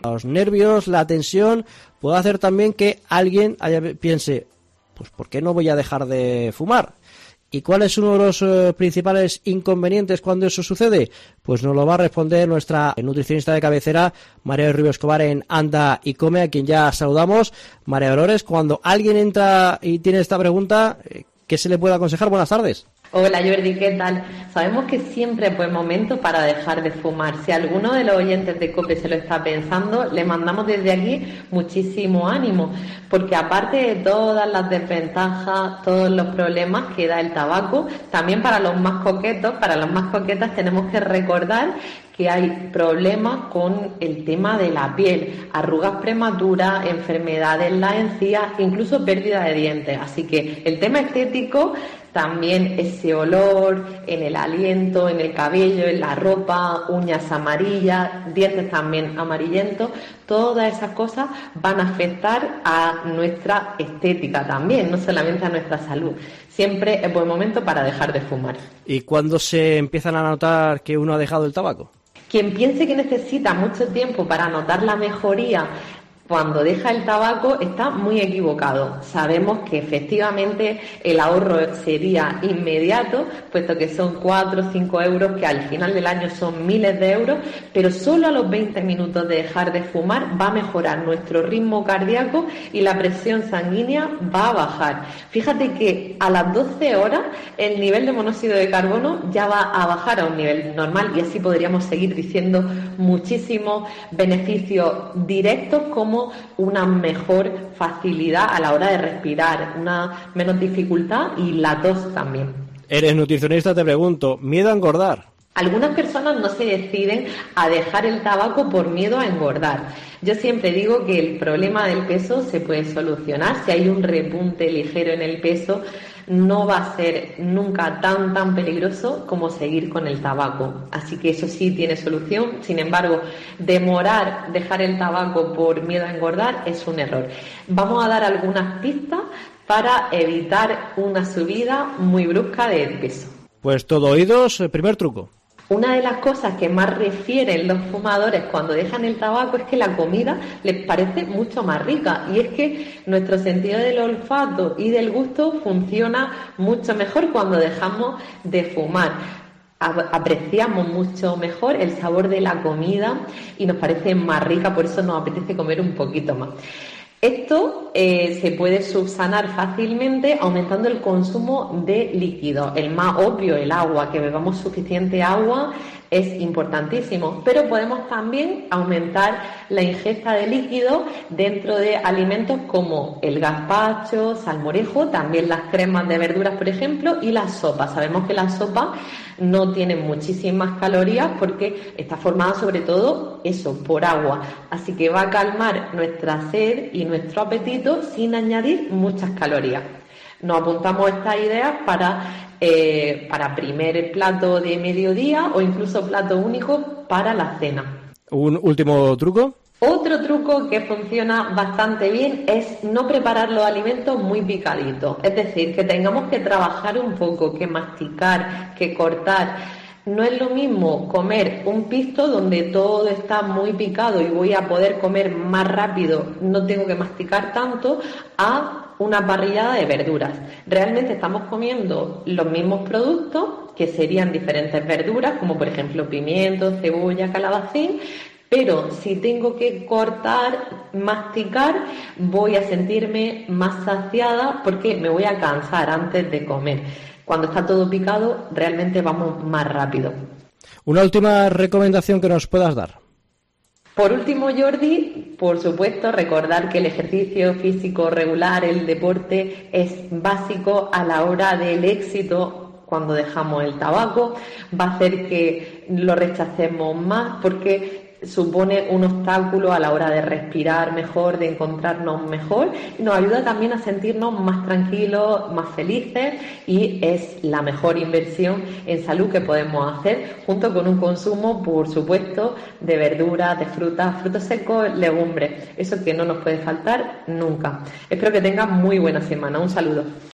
Los nervios, la tensión, puede hacer también que alguien piense, pues ¿por qué no voy a dejar de fumar? ¿Y cuál es uno de los principales inconvenientes cuando eso sucede? Pues nos lo va a responder nuestra nutricionista de cabecera, María Dolores Escobar, en Anda y Come, a quien ya saludamos. María Dolores, cuando alguien entra y tiene esta pregunta, ¿qué se le puede aconsejar? Buenas tardes. Hola Jordi, ¿qué tal? Sabemos que siempre es buen momento para dejar de fumar. Si alguno de los oyentes de COPE se lo está pensando, le mandamos desde aquí muchísimo ánimo, porque aparte de todas las desventajas, todos los problemas que da el tabaco, también para los más coquetos, para las más coquetas tenemos que recordar que hay problemas con el tema de la piel, arrugas prematuras, enfermedades en las encías, incluso pérdida de dientes. Así que el tema estético, también ese olor en el aliento, en el cabello, en la ropa, uñas amarillas, dientes también amarillentos, todas esas cosas van a afectar a nuestra estética también, no solamente a nuestra salud. Siempre es buen momento para dejar de fumar. ¿Y cuándo se empiezan a notar que uno ha dejado el tabaco? Quien piense que necesita mucho tiempo para notar la mejoría cuando deja el tabaco está muy equivocado. Sabemos que efectivamente el ahorro sería inmediato, puesto que son 4 o 5 euros, que al final del año son miles de euros, pero solo a los 20 minutos de dejar de fumar va a mejorar nuestro ritmo cardíaco y la presión sanguínea va a bajar. Fíjate que a las 12 horas el nivel de monóxido de carbono ya va a bajar a un nivel normal, y así podríamos seguir diciendo muchísimos beneficios directos, como una mejor facilidad a la hora de respirar, una menos dificultad y la tos también. Eres nutricionista, te pregunto, ¿miedo a engordar? Algunas personas no se deciden a dejar el tabaco por miedo a engordar. Yo siempre digo que el problema del peso se puede solucionar. Si hay un repunte ligero en el peso, no va a ser nunca tan peligroso como seguir con el tabaco. Así que eso sí tiene solución. Sin embargo, dejar el tabaco por miedo a engordar es un error. Vamos a dar algunas pistas para evitar una subida muy brusca de peso. Pues todo oídos, primer truco. Una de las cosas que más refieren los fumadores cuando dejan el tabaco es que la comida les parece mucho más rica, y es que nuestro sentido del olfato y del gusto funciona mucho mejor cuando dejamos de fumar. Apreciamos mucho mejor el sabor de la comida y nos parece más rica, por eso nos apetece comer un poquito más. Esto se puede subsanar fácilmente aumentando el consumo de líquidos. El más obvio, el agua, que bebamos suficiente agua es importantísimo, pero podemos también aumentar la ingesta de líquidos dentro de alimentos como el gazpacho, salmorejo, también las cremas de verduras, por ejemplo, y las sopas. Sabemos que las sopas no tienen muchísimas calorías porque está formada sobre todo por agua, así que va a calmar nuestra sed y nuestro apetito sin añadir muchas calorías. Nos apuntamos estas ideas para primer plato de mediodía o incluso plato único para la cena. ¿Un último truco? Otro truco que funciona bastante bien es no preparar los alimentos muy picaditos, es decir, que tengamos que trabajar un poco, que masticar, que cortar. No es lo mismo comer un pisto donde todo está muy picado y voy a poder comer más rápido, no tengo que masticar tanto, a una parrillada de verduras. Realmente estamos comiendo los mismos productos, que serían diferentes verduras, como por ejemplo pimiento, cebolla, calabacín, pero si tengo que cortar, masticar, voy a sentirme más saciada porque me voy a cansar antes de comer. Cuando está todo picado, realmente vamos más rápido. Una última recomendación que nos puedas dar. Por último, Jordi, por supuesto, recordar que el ejercicio físico regular, el deporte, es básico a la hora del éxito cuando dejamos el tabaco. Va a hacer que lo rechacemos más porque supone un obstáculo a la hora de respirar mejor, de encontrarnos mejor, y nos ayuda también a sentirnos más tranquilos, más felices, y es la mejor inversión en salud que podemos hacer, junto con un consumo, por supuesto, de verduras, de frutas, frutos secos, legumbres, eso que no nos puede faltar nunca. Espero que tengan muy buena semana. Un saludo.